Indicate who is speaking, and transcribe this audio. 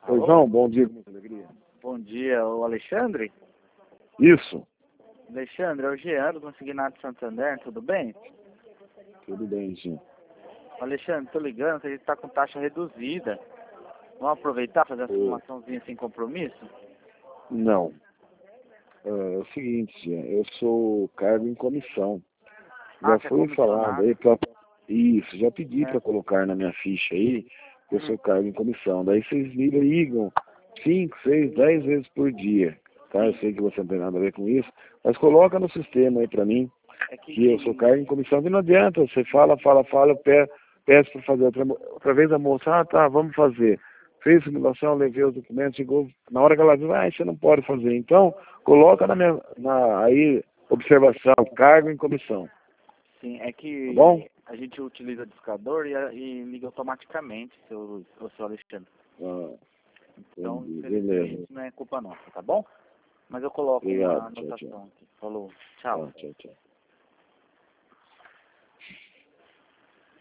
Speaker 1: Oi,
Speaker 2: Alô?
Speaker 1: João, bom dia, com muita alegria.
Speaker 2: Bom dia, o Alexandre?
Speaker 1: Isso,
Speaker 2: Alexandre, é o Jean do Consignado Santander, tudo bem?
Speaker 1: tudo bem, sim.
Speaker 2: Alexandre, tô ligando que a gente tá com taxa reduzida. Vamos aproveitar e fazer essa
Speaker 1: Oi.
Speaker 2: formaçãozinha sem compromisso?
Speaker 1: Não, é o seguinte, Jean, eu sou cargo em comissão. Já
Speaker 2: Você é
Speaker 1: foi falado
Speaker 2: comissionado.
Speaker 1: aí pra... Isso, já pedi
Speaker 2: É.
Speaker 1: para colocar na minha ficha aí, que eu sou cargo em comissão. Daí vocês me ligam 5, 6, 10 vezes por dia. Tá? Eu sei que você não tem nada a ver com isso, mas coloca no sistema aí para mim,
Speaker 2: É que,
Speaker 1: que eu sou cargo em comissão, que não adianta, você fala, eu peço para fazer outra vez a moça, tá, vamos fazer. Fez simulação, levei os documentos, chegou, na hora que ela viu, você não pode fazer. Então, coloca aí, observação, cargo em comissão,
Speaker 2: sim, é
Speaker 1: tá
Speaker 2: que
Speaker 1: bom?
Speaker 2: a gente utiliza o discador e liga automaticamente, seu Alexandre.
Speaker 1: Ah,
Speaker 2: Então,
Speaker 1: entendi, beleza.
Speaker 2: infelizmente, não é culpa nossa, tá bom? Mas eu coloco uma
Speaker 1: Obrigado, tchau, tchau.
Speaker 2: anotação aqui. Falou,
Speaker 1: Tá,
Speaker 2: tchau.
Speaker 1: tchau, tchau.